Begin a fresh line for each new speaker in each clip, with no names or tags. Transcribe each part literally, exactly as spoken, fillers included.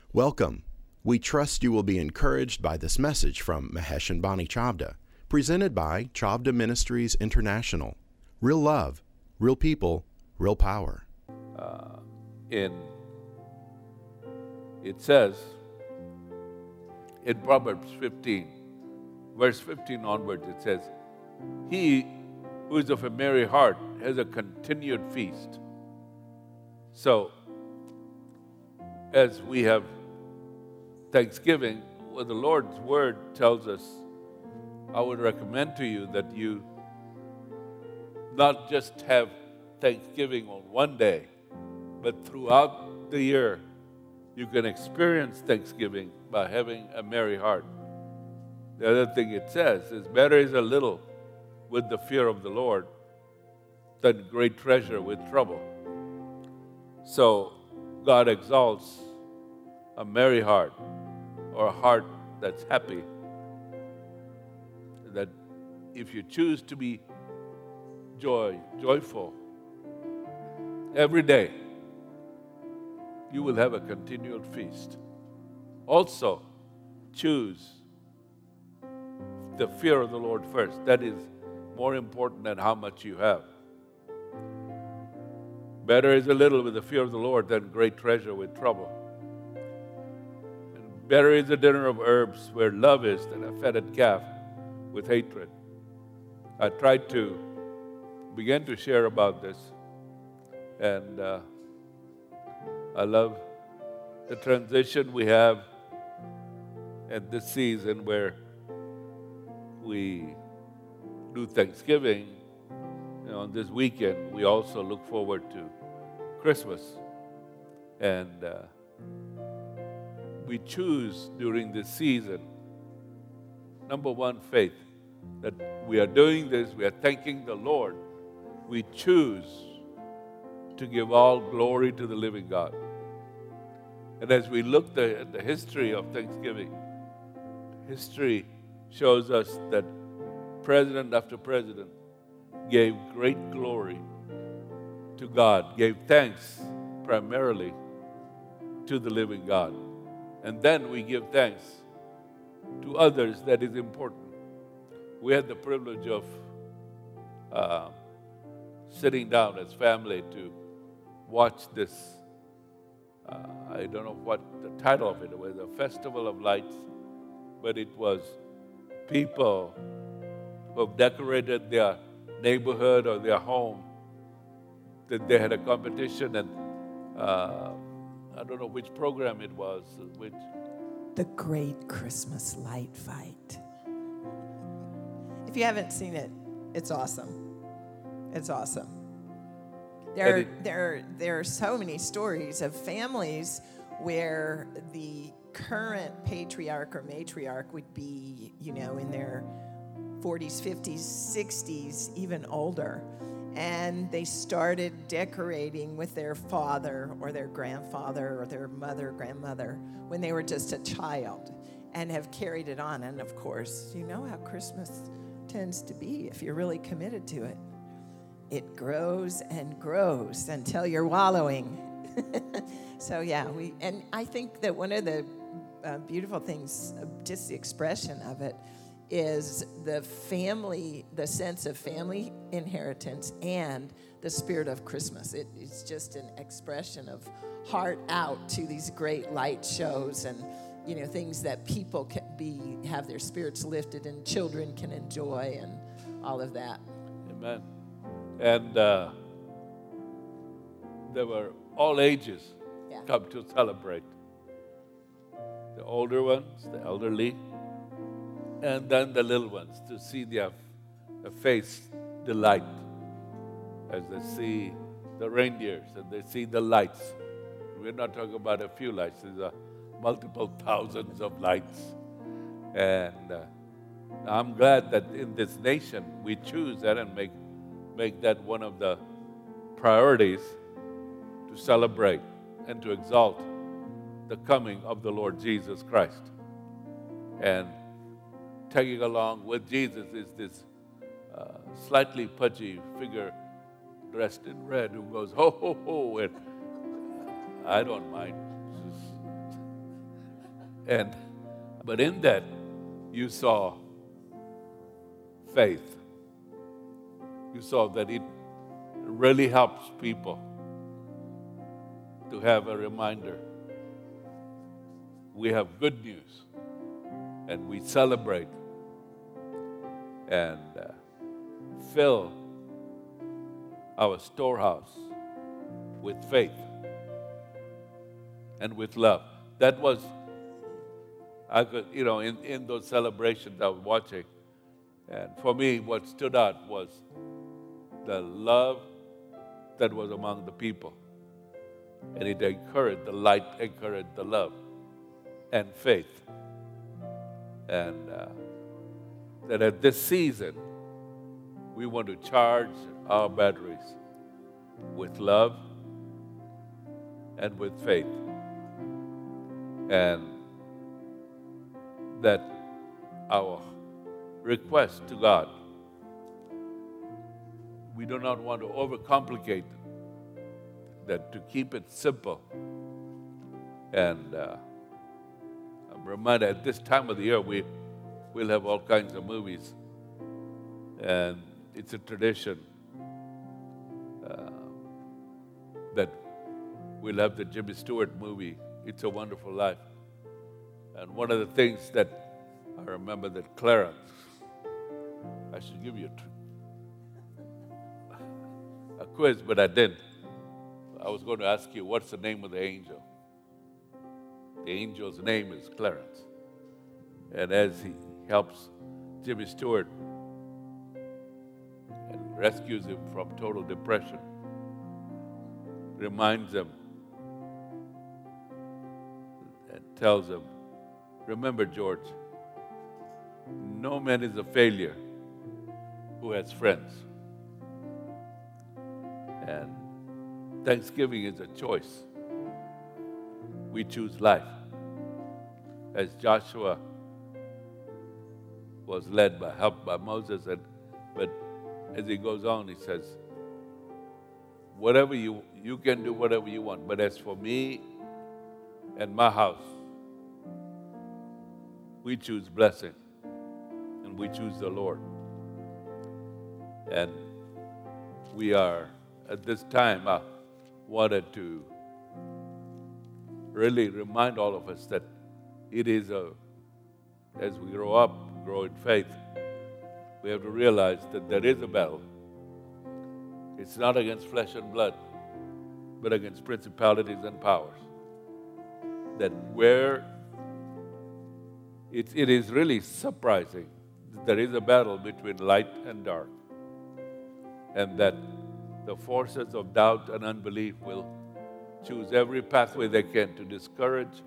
Welcome. We trust you will be encouraged by this message from Mahesh and Bonnie Chavda, presented by Chavda Ministries International. Real love, real people, real power.
Uh, in it says in Proverbs fifteen, verse fifteen onwards, it says, "He who is of a merry heart has a continued feast." So, as we have Thanksgiving, what the Lord's Word tells us, I would recommend to you that you not just have Thanksgiving on one day, but throughout the year, you can experience Thanksgiving by having a merry heart. The other thing it says is, better is a little with the fear of the Lord than great treasure with trouble. So, God exalts a merry heart, or a heart that's happy. That if you choose to be joy, joyful every day, you will have a continual feast. Also, choose the fear of the Lord first. That is more important than how much you have. Better is a little with the fear of the Lord than great treasure with trouble. And better is a dinner of herbs where love is than a fatted calf with hatred. I tried to begin to share about this, and uh, I love the transition we have at this season where we do Thanksgiving. You know, on this weekend, we also look forward to Christmas. And uh, we choose during this season, number one, faith. That we are doing this, we are thanking the Lord. We choose to give all glory to the living God. And as we look the, at the history of Thanksgiving, history shows us that president after president gave great glory to God, gave thanks primarily to the living God. And then we give thanks to others. That is important. We had the privilege of uh, sitting down as family to watch this. Uh, I don't know what the title of it was, a Festival of Lights, but it was people who have decorated their neighborhood or their home. That they had a competition, and uh, I don't know which program it was. Which
The Great Christmas Light Fight. If you haven't seen it, it's awesome. It's awesome. There,
it,
there, there are so many stories of families where the current patriarch or matriarch would be, you know, in their forties, fifties, sixties, even older. And they started decorating with their father or their grandfather or their mother, grandmother when they were just a child, and have carried it on. And of course, you know how Christmas tends to be if you're really committed to it. It grows and grows until you're wallowing. So yeah, we and I think that one of the uh, beautiful things, uh, just the expression of it, is the family, the sense of family inheritance and the spirit of Christmas. It, it's just an expression of heart out to these great light shows and, you know, things that people can be, have their spirits lifted and children can enjoy and all of that.
Amen. And uh, there were all ages
Yeah.
come to celebrate. The older ones, the elderly, and then the little ones, to see their, their face delight as they see the reindeers and they see the lights. We're not talking about a few lights. These are multiple thousands of lights. And uh, I'm glad that in this nation we choose that and make, make that one of the priorities to celebrate and to exalt the coming of the Lord Jesus Christ. And tagging along with Jesus is this uh, slightly pudgy figure dressed in red who goes, ho, ho, ho, and I don't mind. And but in that, you saw faith. You saw that it really helps people to have a reminder. We have good news, and we celebrate and uh, fill our storehouse with faith and with love. That was, I could, you know, in, in those celebrations I was watching, and for me, what stood out was the love that was among the people. And it encouraged, the light encouraged the love and faith. And uh, that at this season, we want to charge our batteries with love and with faith. And that our request to God, we do not want to overcomplicate it, that to keep it simple. And uh, I'm reminded at this time of the year, we, we'll have all kinds of movies. And it's a tradition uh, that we'll have the Jimmy Stewart movie, It's a Wonderful Life. And one of the things that I remember that Clarence, I should give you a, tr- a quiz, but I didn't. I was going to ask you, what's the name of the angel? The angel's name is Clarence. And as he helps Jimmy Stewart and rescues him from total depression, reminds him and tells him, remember, George, no man is a failure who has friends. And Thanksgiving is a choice. We choose life. As Joshua was led by, helped by Moses, and but as he goes on, he says, whatever you, you can do whatever you want, but as for me and my house, we choose blessing, and we choose the Lord. And we are, at this time, I wanted to really remind all of us that it is a, as we grow up, grow in faith, we have to realize that there is a battle. It's not against flesh and blood, but against principalities and powers. That where it, it is really surprising that there is a battle between light and dark, and that the forces of doubt and unbelief will choose every pathway they can to discourage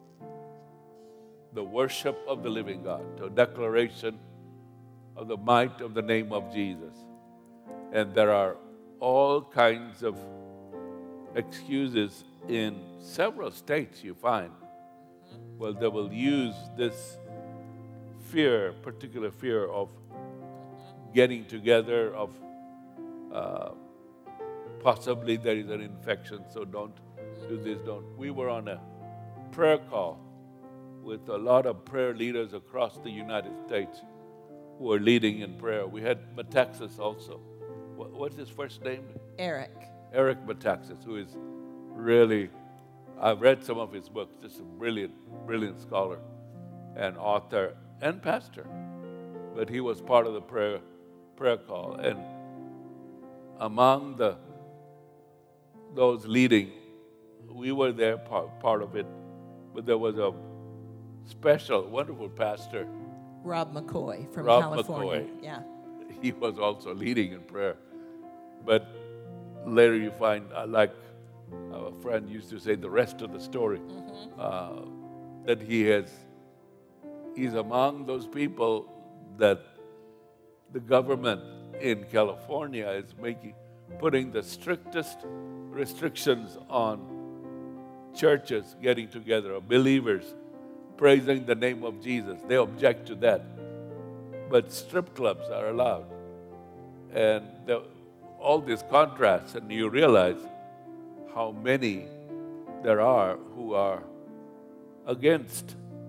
the worship of the living God, to a declaration of the might of the name of Jesus. And there are all kinds of excuses in several states you find. Well, they will use this fear, particular fear of getting together, of uh, possibly there is an infection, so don't do this, don't. We were on a prayer call with a lot of prayer leaders across the United States who were leading in prayer. We had Metaxas also. What, what's his first name?
Eric.
Eric Metaxas, who is really, I've read some of his books, just a brilliant, brilliant scholar and author and pastor. But he was part of the prayer prayer call. And among the those leading, we were there, part, part of it, but there was a special, wonderful pastor,
Rob McCoy from
Rob
California.
McCoy.
Yeah.
He was also leading in prayer. But later you find, uh, like a friend used to say, the rest of the story, mm-hmm. uh, that he has, he's among those people that the government in California is making, putting the strictest restrictions on churches getting together, or believers praising the name of Jesus. They object to that. But strip clubs are allowed. And the, all these contrasts, and you realize how many there are who are against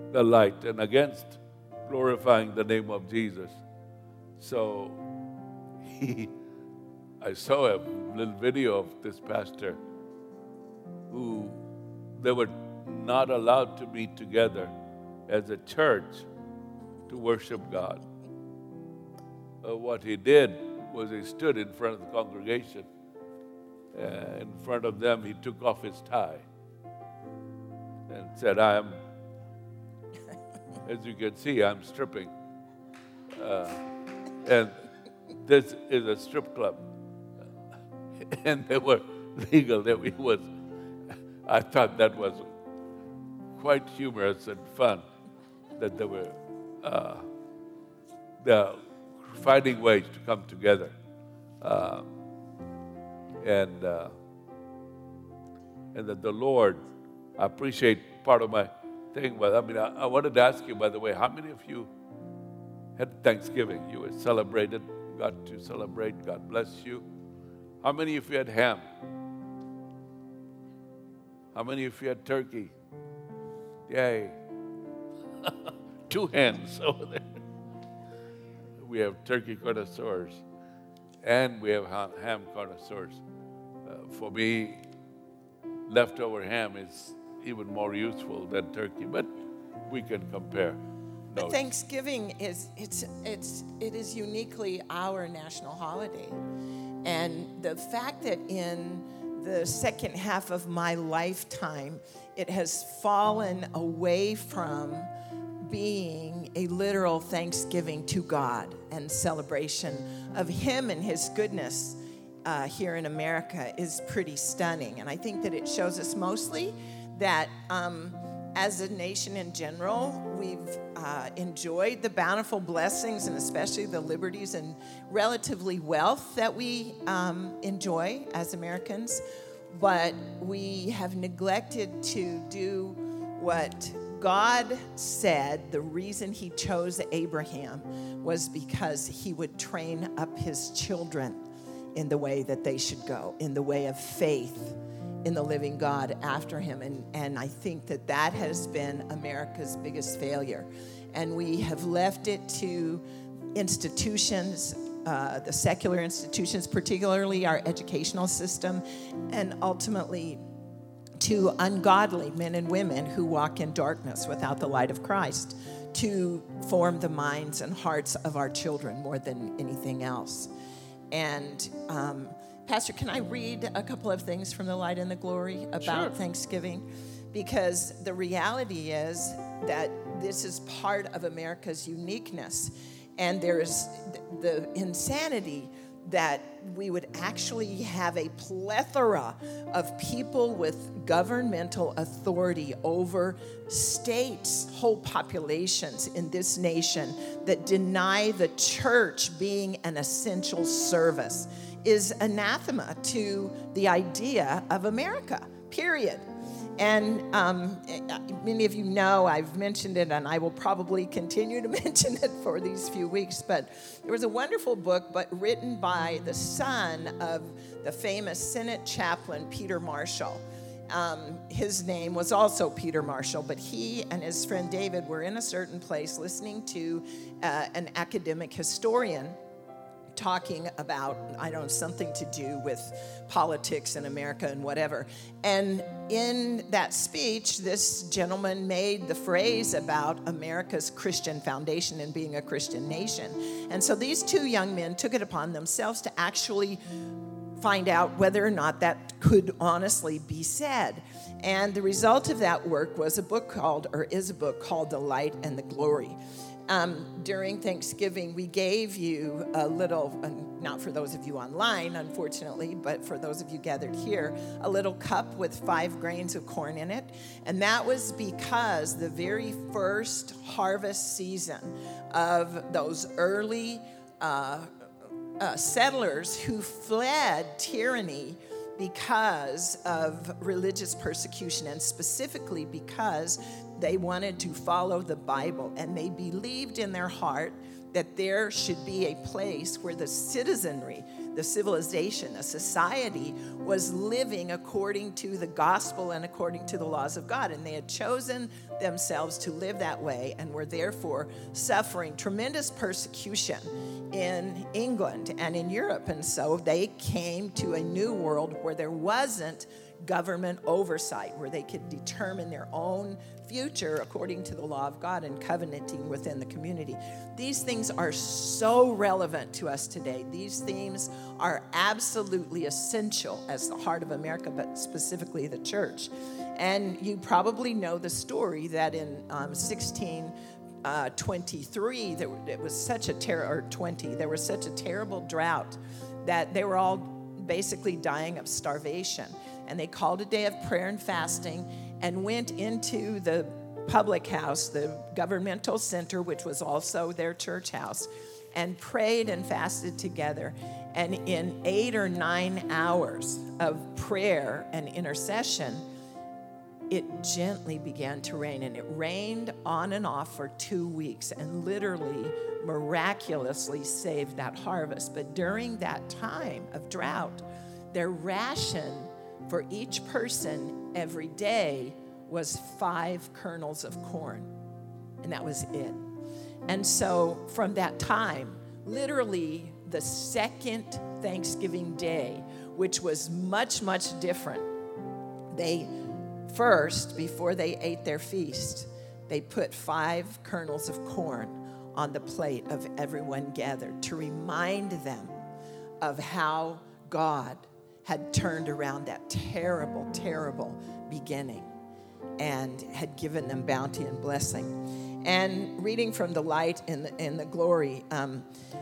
the light and against glorifying the name of Jesus. So he, I saw a little video of this pastor who they were not allowed to meet together as a church to worship God. Uh, what he did was he stood in front of the congregation. Uh, in front of them, he took off his tie and said, I am, as you can see, I'm stripping. Uh, and this is a strip club. And they were legal. It was, I thought that was quite humorous and fun, that they were uh, they're finding ways to come together. Uh, and uh, and that the Lord, I appreciate part of my thing, but I mean, I, I wanted to ask you, by the way, how many of you had Thanksgiving? You were celebrated, got to celebrate, God bless you. How many of you had ham? How many of you had turkey? Yay. Two hands over there. We have turkey connoisseurs and we have ham connoisseurs. Uh, for me, leftover ham is even more useful than turkey, but we can compare.
But
notes.
Thanksgiving is it's it's it is uniquely our national holiday. And the fact that in the second half of my lifetime, it has fallen away from being a literal thanksgiving to God and celebration of Him and His goodness uh, here in America is pretty stunning. And I think that it shows us mostly that um, as a nation in general, we've uh, enjoyed the bountiful blessings and especially the liberties and relatively wealth that we um, enjoy as Americans, but we have neglected to do what God said the reason He chose Abraham was because He would train up His children in the way that they should go, in the way of faith in the living God after Him. And, and I think that that has been America's biggest failure. And we have left it to institutions, uh, the secular institutions, particularly our educational system, and ultimately to ungodly men and women who walk in darkness without the light of Christ to form the minds and hearts of our children more than anything else. And um, Pastor, can I read a couple of things from the Light and the Glory about
Sure.
Thanksgiving? Because the reality is that this is part of America's uniqueness. And there's the insanity that we would actually have a plethora of people with governmental authority over states, whole populations in this nation that deny the church being an essential service is anathema to the idea of America, period. And um, many of you know I've mentioned it, and I will probably continue to mention it for these few weeks, but there was a wonderful book but written by the son of the famous Senate chaplain, Peter Marshall. Um, his name was also Peter Marshall, but he and his friend David were in a certain place listening to uh, an academic historian talking about, I don't know, something to do with politics in America and whatever. And in that speech, this gentleman made the phrase about America's Christian foundation and being a Christian nation. And so these two young men took it upon themselves to actually find out whether or not that could honestly be said. And the result of that work was a book called, or is a book called The Light and the Glory. Um, during Thanksgiving, we gave you a little, uh, not for those of you online, unfortunately, but for those of you gathered here, a little cup with five grains of corn in it. And that was because the very first harvest season of those early uh, uh, settlers who fled tyranny because of religious persecution, and specifically because they wanted to follow the Bible, and they believed in their heart that there should be a place where the citizenry, the civilization, a society, was living according to the gospel and according to the laws of God. And they had chosen themselves to live that way and were therefore suffering tremendous persecution in England and in Europe. And so they came to a new world where there wasn't government oversight, where they could determine their own future according to the law of God and covenanting within the community. These things are so relevant to us today. These themes are absolutely essential as the heart of America, but specifically the church. And you probably know the story that in um, sixteen twenty-three, there, it was such a ter- or twenty, there was such a terrible drought that they were all basically dying of starvation. And they called a day of prayer and fasting and went into the public house, the governmental center, which was also their church house, and prayed and fasted together. And in eight or nine hours of prayer and intercession, it gently began to rain. And it rained on and off for two weeks and literally miraculously saved that harvest. But during that time of drought, their ration for each person every day was five kernels of corn, and that was it. And so from that time, literally the second Thanksgiving day, which was much, much different, they first, before they ate their feast, they put five kernels of corn on the plate of everyone gathered to remind them of how God had turned around that terrible, terrible beginning and had given them bounty and blessing. And reading from the light in the, in the glory, um,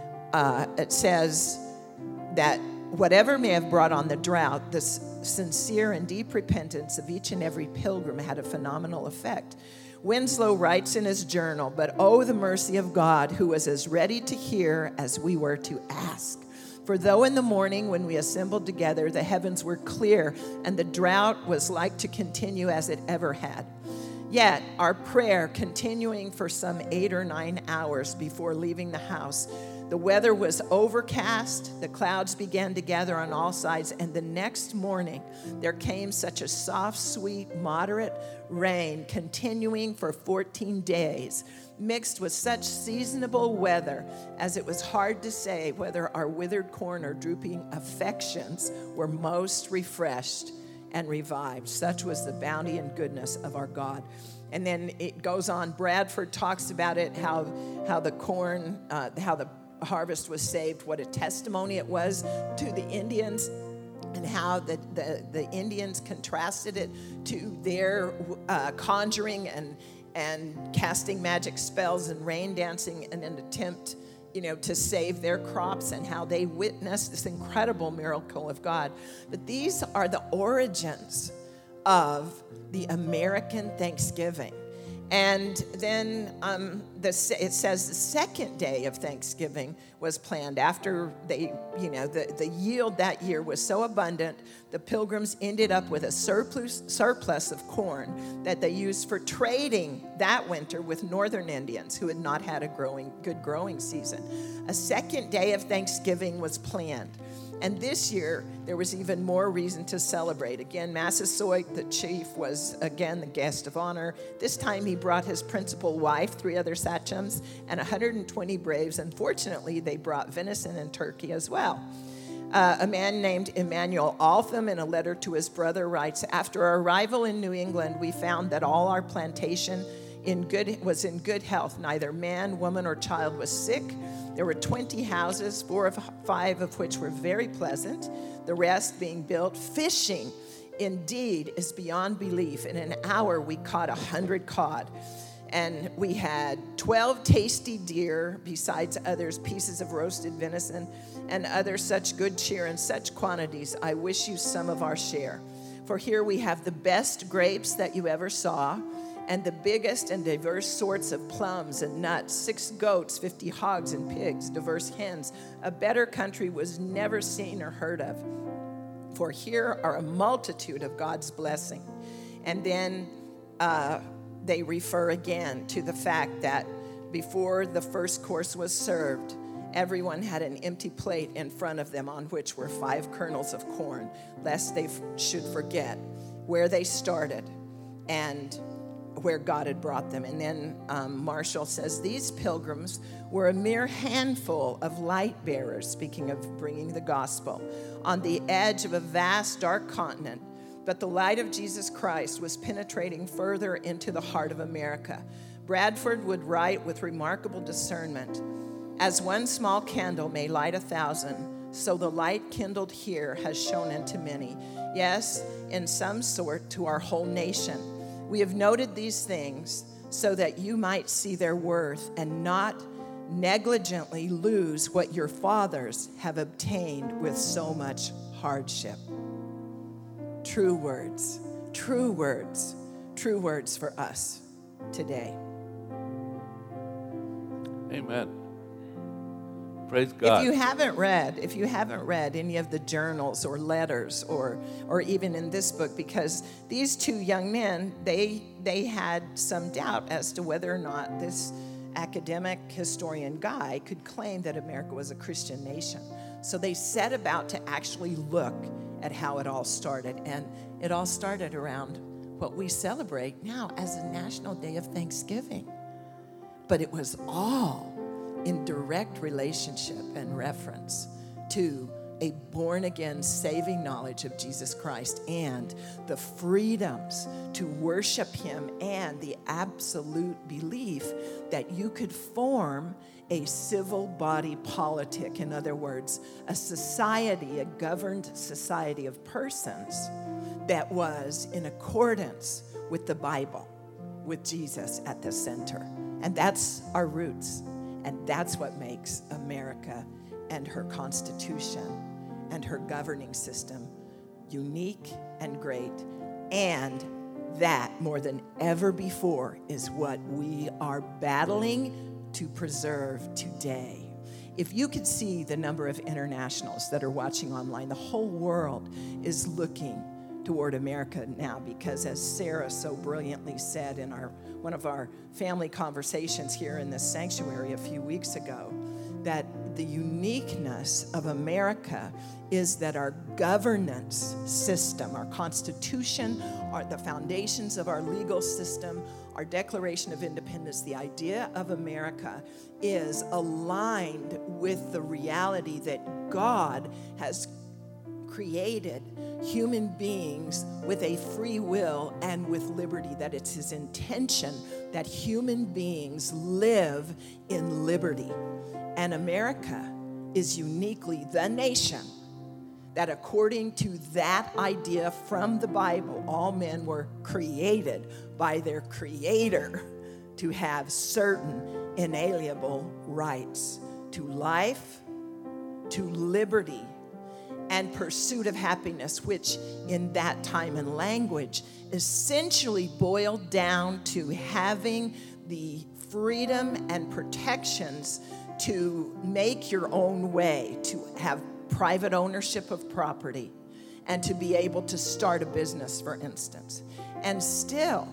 uh, it says that whatever may have brought on the drought, the s- sincere and deep repentance of each and every pilgrim had a phenomenal effect. Winslow writes in his journal, "But oh, the mercy of God, who was as ready to hear as we were to ask. For though in the morning when we assembled together, the heavens were clear and the drought was like to continue as it ever had, yet our prayer continuing for some eight or nine hours before leaving the house, the weather was overcast, the clouds began to gather on all sides, and the next morning there came such a soft, sweet, moderate rain continuing for fourteen days, mixed with such seasonable weather as it was hard to say whether our withered corn or drooping affections were most refreshed and revived. Such was the bounty and goodness of our God." And then it goes on. Bradford talks about it, how how the corn, uh, how the harvest was saved, what a testimony it was to the Indians, and how the, the, the Indians contrasted it to their uh, conjuring and and casting magic spells and rain dancing in an attempt, you know, to save their crops, and how they witnessed this incredible miracle of God. But these are the origins of the American Thanksgiving. And then um, the, it says the second day of Thanksgiving was planned after they, you know, the, the yield that year was so abundant, the pilgrims ended up with a surplus, surplus of corn that they used for trading that winter with northern Indians who had not had a growing, good growing season. A second day of Thanksgiving was planned. And this year, there was even more reason to celebrate. Again, Massasoit, the chief, was again the guest of honor. This time he brought his principal wife, three other sachems, and one hundred twenty braves. Unfortunately, they brought venison and turkey as well. Uh, a man named Emmanuel Altham, in a letter to his brother, writes, "After our arrival in New England, we found that all our plantation in good was in good health. Neither man, woman, or child was sick. There were twenty houses, four of five of which were very pleasant, the rest being built. Fishing, indeed, is beyond belief. In an hour, we caught a hundred cod. And we had twelve tasty deer, besides others, pieces of roasted venison, and other such good cheer in such quantities. I wish you some of our share. For here we have the best grapes that you ever saw, and the biggest and diverse sorts of plums and nuts, six goats, fifty hogs and pigs, diverse hens. A better country was never seen or heard of. For here are a multitude of God's blessing." And then uh, they refer again to the fact that before the first course was served, everyone had an empty plate in front of them on which were five kernels of corn, lest they f- should forget where they started and where God had brought them. And then um, Marshall says, these pilgrims were a mere handful of light bearers, speaking of bringing the gospel, on the edge of a vast dark continent. But the light of Jesus Christ was penetrating further into the heart of America. Bradford would write with remarkable discernment, as one small candle may light a thousand, so the light kindled here has shone into many. Yes, in some sort to our whole nation. We have noted these things so that you might see their worth and not negligently lose what your fathers have obtained with so much hardship. True words, true words, true words for us today.
Amen. Praise God.
If you haven't read, if you haven't read any of the journals or letters or or even in this book, because these two young men, they they had some doubt as to whether or not this academic historian guy could claim that America was a Christian nation. So they set about to actually look at how it all started. And it all started around what we celebrate now as a National Day of Thanksgiving. But it was all in direct relationship and reference to a born-again saving knowledge of Jesus Christ and the freedoms to worship him and the absolute belief that you could form a civil body politic. In other words, a society, a governed society of persons that was in accordance with the Bible, with Jesus at the center. And that's our roots. And that's what makes America and her Constitution and her governing system unique and great. And that, more than ever before, is what we are battling to preserve today. If you could see the number of internationals that are watching online, the whole world is looking toward America now, because as Sarah so brilliantly said in our one of our family conversations here in this sanctuary a few weeks ago, that the uniqueness of America is that our governance system, our Constitution, our, the foundations of our legal system, our Declaration of Independence, the idea of America is aligned with the reality that God has created human beings with a free will and with liberty, that it's his intention that human beings live in liberty. And America is uniquely the nation that, according to that idea from the Bible, all men were created by their Creator to have certain inalienable rights to life, to liberty, and pursuit of happiness, which in that time and language essentially boiled down to having the freedom and protections to make your own way, to have private ownership of property, and to be able to start a business, for instance. And still,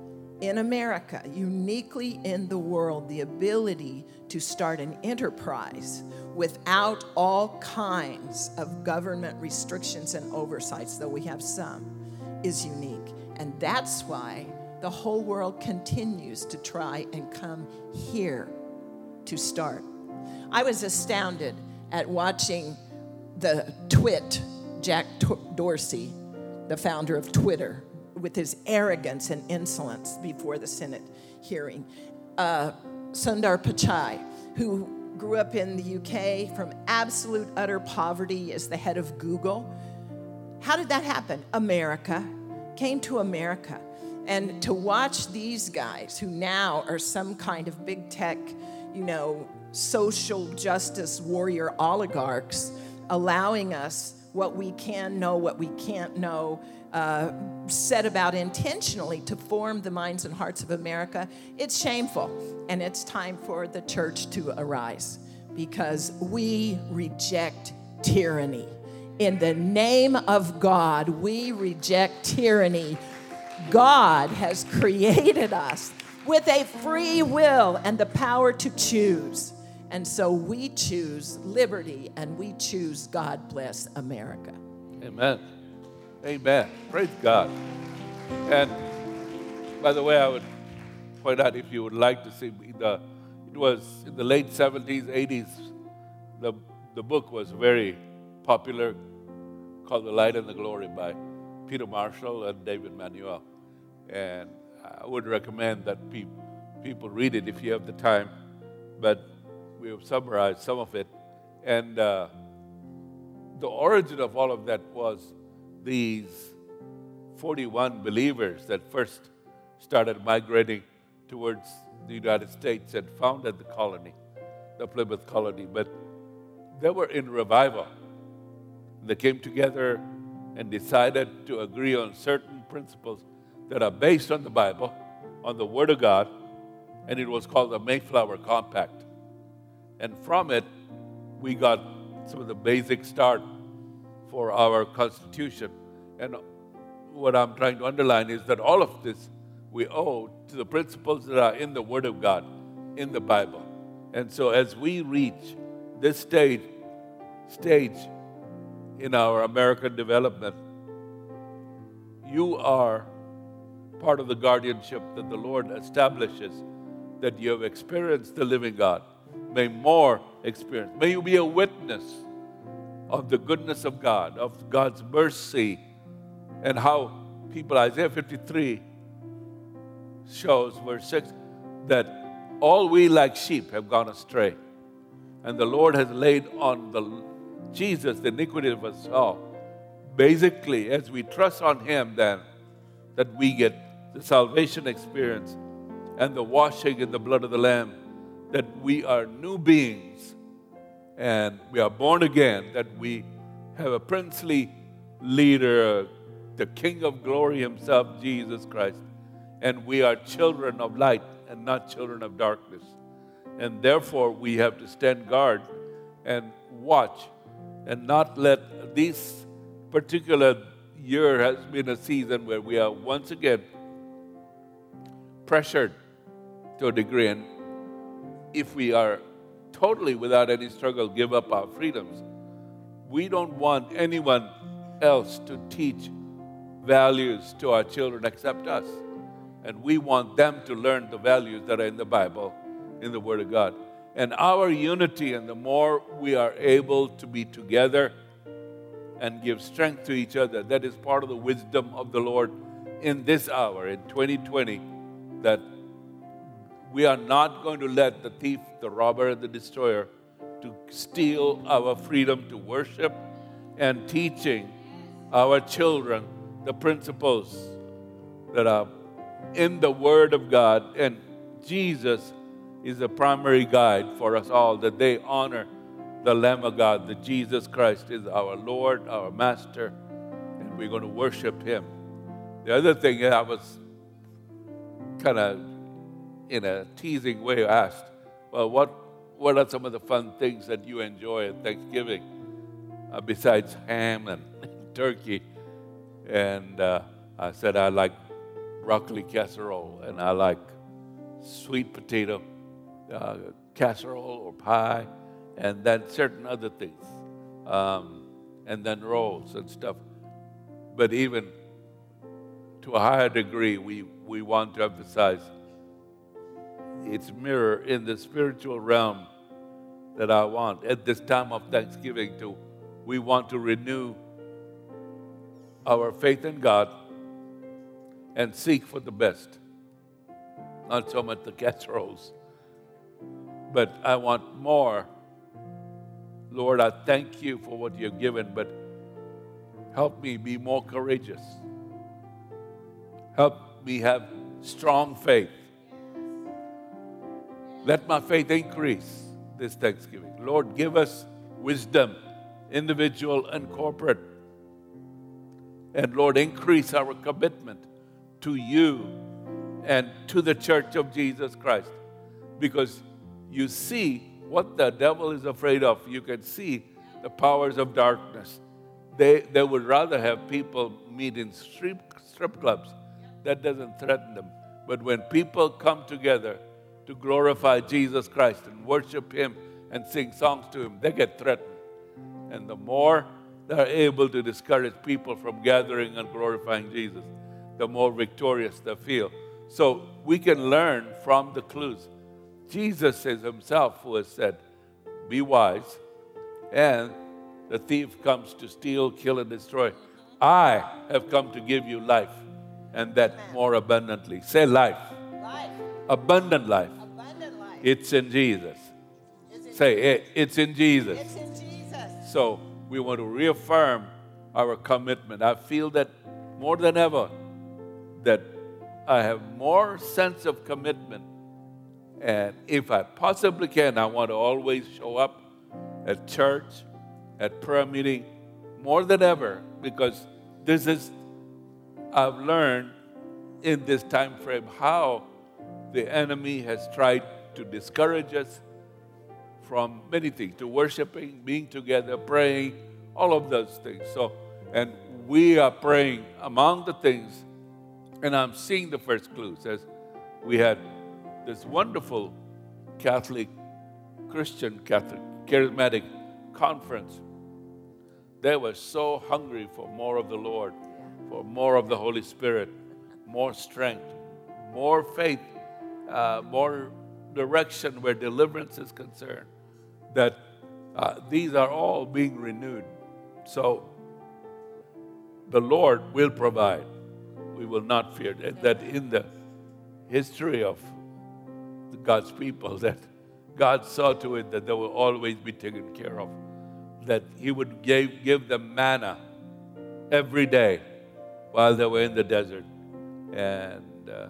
in America, uniquely in the world, the ability to start an enterprise without all kinds of government restrictions and oversights, though we have some, is unique. And that's why the whole world continues to try and come here to start. I was astounded at watching the twit, Jack Dorsey, the founder of Twitter, with his arrogance and insolence before the Senate hearing. Uh, Sundar Pichai, who grew up in the U K from absolute utter poverty as the head of Google. How did that happen? America. Came to America. And to watch these guys who now are some kind of big tech, you know, social justice warrior oligarchs, allowing us what we can know, what we can't know, uh, set about intentionally to form the minds and hearts of America, it's shameful. And it's time for the church to arise, because we reject tyranny. In the name of God, we reject tyranny. God has created us with a free will and the power to choose. And so we choose liberty and we choose God bless America.
Amen. Amen. Praise God. And by the way, I would point out, if you would like to see the, it was in the late seventies, eighties, the, the book was very popular, called The Light and the Glory by Peter Marshall and David Manuel. And I would recommend that pe- people read it if you have the time. But we have summarized some of it. And uh, the origin of all of that was these forty-one believers that first started migrating towards the United States and founded the colony, the Plymouth colony. But they were in revival. They came together and decided to agree on certain principles that are based on the Bible, on the Word of God, and it was called the Mayflower Compact. And from it, we got some of the basic start for our Constitution. And what I'm trying to underline is that all of this we owe to the principles that are in the Word of God, in the Bible. And so as we reach this stage, stage in our American development, you are part of the guardianship that the Lord establishes, that you have experienced the living God. May more experience. May you be a witness of the goodness of God, of God's mercy, and how people, Isaiah fifty-three shows, verse six, that all we like sheep have gone astray. And the Lord has laid on the Jesus the iniquity of us all. Basically, as we trust on Him, then, that we get the salvation experience and the washing in the blood of the Lamb, that we are new beings and we are born again, that we have a princely leader, the King of glory Himself, Jesus Christ, and we are children of light and not children of darkness. And therefore, we have to stand guard and watch and not let this particular year has been a season where we are once again pressured to a degree. And if we are totally without any struggle, give up our freedoms, we don't want anyone else to teach values to our children except us. And we want them to learn the values that are in the Bible, in the Word of God. And our unity, and the more we are able to be together and give strength to each other, that is part of the wisdom of the Lord in this hour, in twenty twenty, that we are not going to let the thief, the robber, and the destroyer to steal our freedom to worship, and teaching our children the principles that are in the Word of God. And Jesus is the primary guide for us all, that they honor the Lamb of God, that Jesus Christ is our Lord, our Master, and we're going to worship Him. The other thing I was kind of in a teasing way asked, well, what, what are some of the fun things that you enjoy at Thanksgiving uh, besides ham and turkey? And uh, I said I like broccoli casserole, and I like sweet potato uh, casserole or pie, and then certain other things, um, and then rolls and stuff. But even to a higher degree, we, we want to emphasize its mirror in the spiritual realm that I want at this time of Thanksgiving to, we want to renew our faith in God and seek for the best. Not so much the casseroles, but I want more. Lord, I thank you for what you've given, but help me be more courageous. Help me have strong faith. Let my faith increase this Thanksgiving. Lord, give us wisdom, individual and corporate. And Lord, increase our commitment to you and to the church of Jesus Christ. Because you see what the devil is afraid of. You can see the powers of darkness. They, they would rather have people meet in strip, strip clubs. That doesn't threaten them. But when people come together to glorify Jesus Christ and worship Him and sing songs to him, they get threatened. And the more they're able to discourage people from gathering and glorifying Jesus, the more victorious they feel. So we can learn from the clues. Jesus is himself who has said, be wise, and the thief comes to steal, kill, and destroy. I have come to give you life, and that more abundantly. Say life.
Life.
Abundant life.
Abundant life.
It's in Jesus.
It's in
Say
Jesus.
it. It's in Jesus.
It's in Jesus.
So we want to reaffirm our commitment. I feel that more than ever, that I have more sense of commitment. And if I possibly can, I want to always show up at church, at prayer meeting, more than ever, because this is, I've learned in this time frame how the enemy has tried to discourage us from many things, to worshiping, being together, praying, all of those things. So, and we are praying among the things, and I'm seeing the first clues as we had this wonderful Catholic, Christian Catholic, charismatic conference. They were so hungry for more of the Lord, for more of the Holy Spirit, more strength, more faith, uh, more direction where deliverance is concerned, that uh, these are all being renewed. So the Lord will provide. We will not fear that in the history of God's people, that God saw to it that they will always be taken care of, that He would give, give them manna every day while they were in the desert, and uh,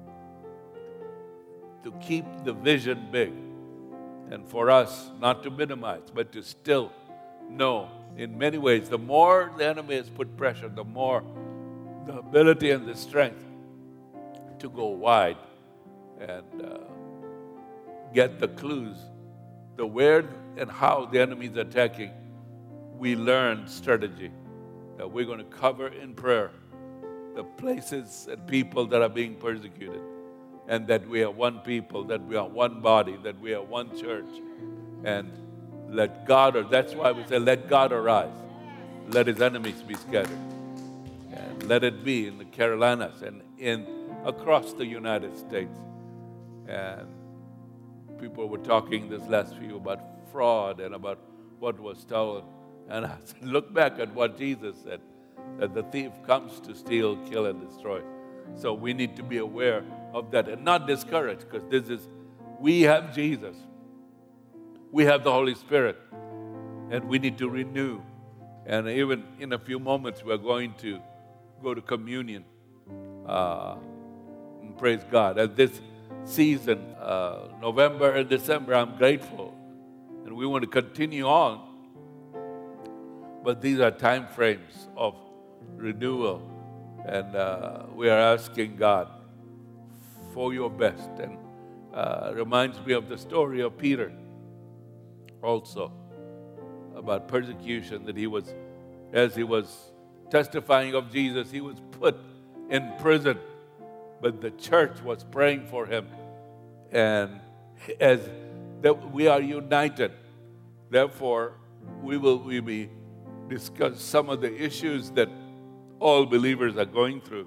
to keep the vision big, and for us not to minimize, but to still know in many ways, the more the enemy has put pressure, the more the ability and the strength to go wide and uh, get the clues, the where and how the enemy is attacking. We learn strategy that we're going to cover in prayer the places and people that are being persecuted, and that we are one people, that we are one body, that we are one church, and let God, or that's why we say, let God arise, let His enemies be scattered, and let it be in the Carolinas and in across the United States. And people were talking this last week about fraud and about what was stolen. And I said, look back at what Jesus said, that the thief comes to steal, kill, and destroy. So we need to be aware of that and not discouraged, because this is, we have Jesus. We have the Holy Spirit, and we need to renew. And even in a few moments, we're going to go to communion. Uh, and praise God. At this season, uh, November and December, I'm grateful. And we want to continue on. But these are time frames of renewal. And uh, we are asking God for your best. And uh, reminds me of the story of Peter also, about persecution, that he was, as he was testifying of Jesus, he was put in prison, but the church was praying for him. And as that we are united, therefore we will we be discuss some of the issues that all believers are going through.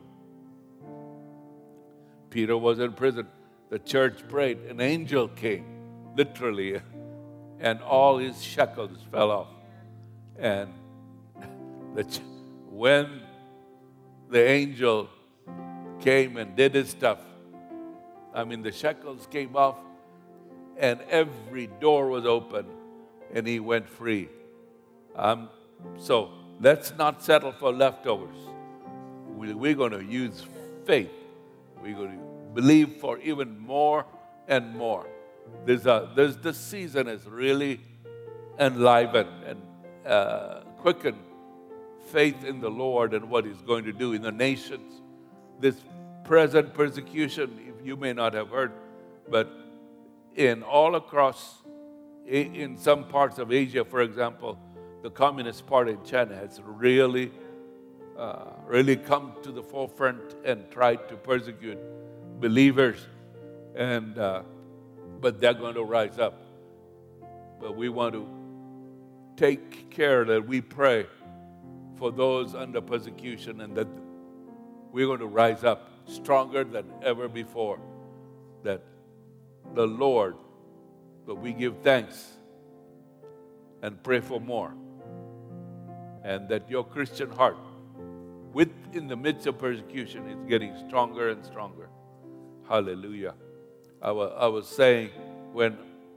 Peter was in prison. The church prayed. An angel came, literally, and all his shackles fell off. And the, when the angel came and did his stuff, I mean, the shackles came off, and every door was open, and he went free. Um, so let's not settle for leftovers. We, we're going to use faith. We're going to believe for even more and more. There's a, there's, this season is really enlivened and uh, quickened faith in the Lord and what He's going to do in the nations. This present persecution, if you may not have heard, but in all across, in some parts of Asia, for example, the Communist Party in China has really, uh, really come to the forefront and tried to persecute believers, and uh, but they're going to rise up. but we want to take care that we pray for those under persecution, and that we're going to rise up stronger than ever before. That the Lord, but we give thanks and pray for more. And that your Christian heart, with in the midst of persecution, is getting stronger and stronger. Hallelujah. I was, I was saying when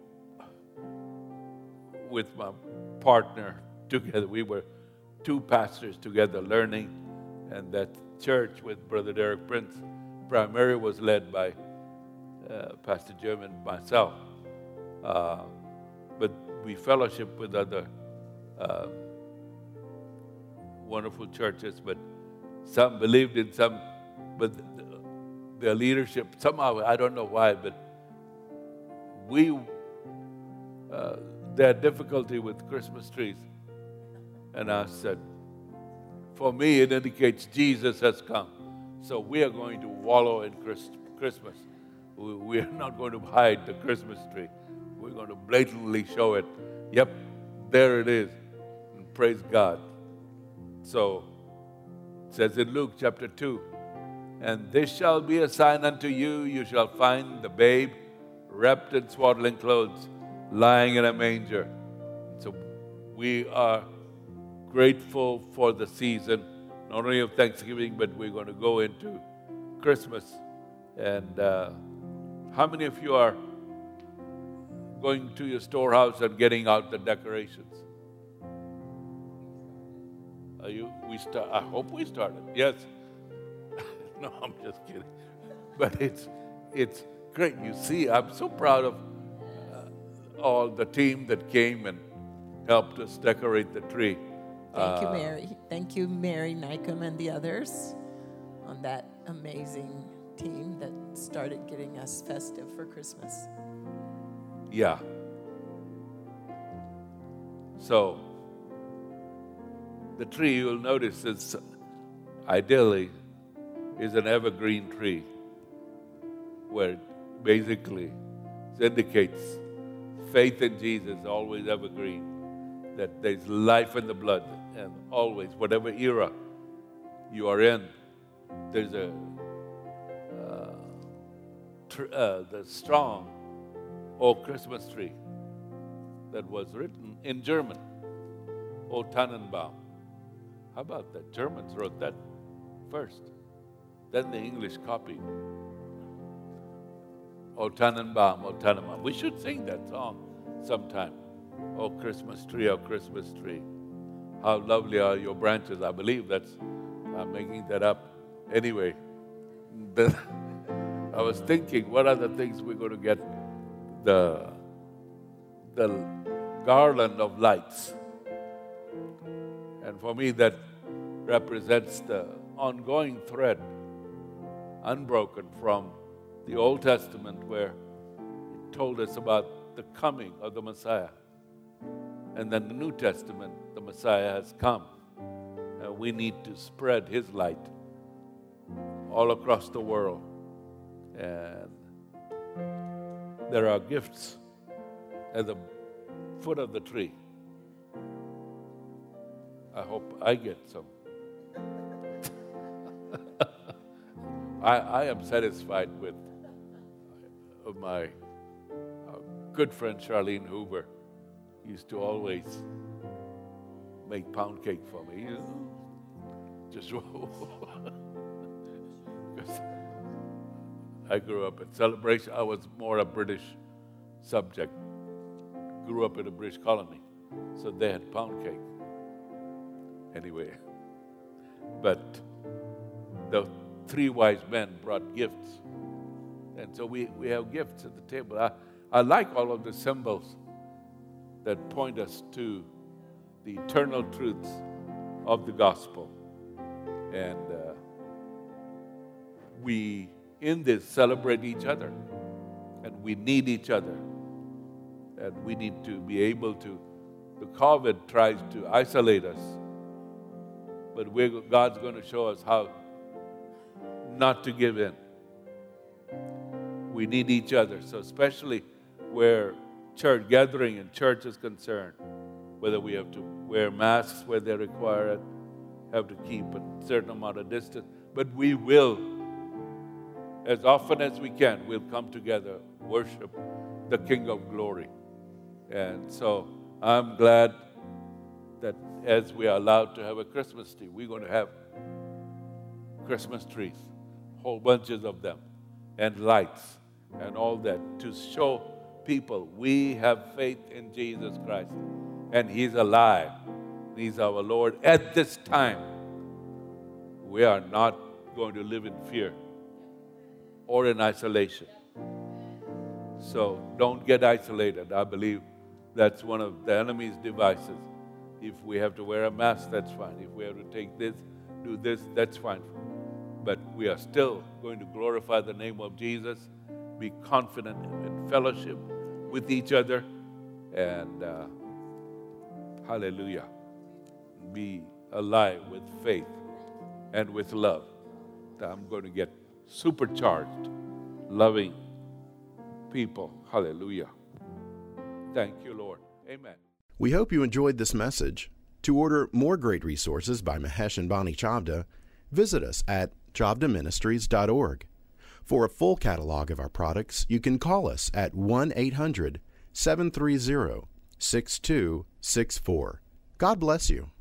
with my partner together, we were two pastors together learning, and that church with Brother Derek Prince primarily was led by uh, Pastor Jim and myself. Uh, but we fellowship with other uh, wonderful churches, but some believed in some, but their leadership, somehow, I don't know why, but we, uh, they had difficulty with Christmas trees. And I said, for me, it indicates Jesus has come. So we are going to wallow in Christmas. We are not going to hide the Christmas tree. We're going to blatantly show it. Yep, there it is. And praise God. So, it says in Luke chapter two, and this shall be a sign unto you, you shall find the babe wrapped in swaddling clothes, lying in a manger. So we are grateful for the season, not only of Thanksgiving, but we're going to go into Christmas. And uh, how many of you are going to your storehouse and getting out the decorations? Are you? We start. I hope we started. Yes. No, I'm just kidding. But it's it's great. You see, I'm so proud of uh, all the team that came and helped us decorate the tree.
Thank you,
Uh,
Mary. Thank you, Mary Nykum and the others on that amazing team that started getting us festive for Christmas.
Yeah. So, the tree, you'll notice, is ideally is an evergreen tree, where basically it indicates faith in Jesus, always evergreen, that there's life in the blood, and always, whatever era you are in, there's a uh, tr- uh, the strong old Christmas tree that was written in German, O Tannenbaum. How about that? Germans wrote that first. Then the English copied. O Tannenbaum, O Tannenbaum. We should sing that song sometime. Oh, Christmas tree, oh, Christmas tree. How lovely are your branches. I believe that's, I'm making that up. Anyway, then I was thinking, what are the things we're going to get? The, the garland of lights. And for me, that represents the ongoing thread, unbroken from the Old Testament, where it told us about the coming of the Messiah. And then the New Testament, the Messiah has come. And we need to spread his light all across the world. And there are gifts at the foot of the tree. I hope I get some. I, I am satisfied with my uh, good friend Charlene Hoover. Used to always make pound cake for me. You know, just because I grew up in Celebration. I was more a British subject. Grew up in a British colony, so they had pound cake. Anyway, but the three wise men brought gifts. And so we, we have gifts at the table. I, I like all of the symbols that point us to the eternal truths of the gospel. And uh, we, in this, celebrate each other. And we need each other. And we need to be able to, the COVID tries to isolate us. But we're, God's going to show us how not to give in. We need each other. So especially where church gathering in church is concerned, whether we have to wear masks where they require it, have to keep a certain amount of distance, but we will, as often as we can, we'll come together, worship the King of Glory. And so I'm glad that as we are allowed to have a Christmas tree, we're going to have Christmas trees, whole bunches of them, and lights and all that to show people we have faith in Jesus Christ and He's alive. He's our Lord. At this time, we are not going to live in fear or in isolation. So don't get isolated. I believe that's one of the enemy's devices. If we have to wear a mask, that's fine. If we have to take this, do this, that's fine. But we are still going to glorify the name of Jesus, be confident in fellowship with each other, and uh, hallelujah, be alive with faith and with love. I'm going to get supercharged, loving people. Hallelujah. Thank you, Lord. Amen.
We hope you enjoyed this message. To order more great resources by Mahesh and Bonnie Chavda, visit us at chavda ministries dot org. For a full catalog of our products, you can call us at one eight hundred, seven three zero, six two six four. God bless you.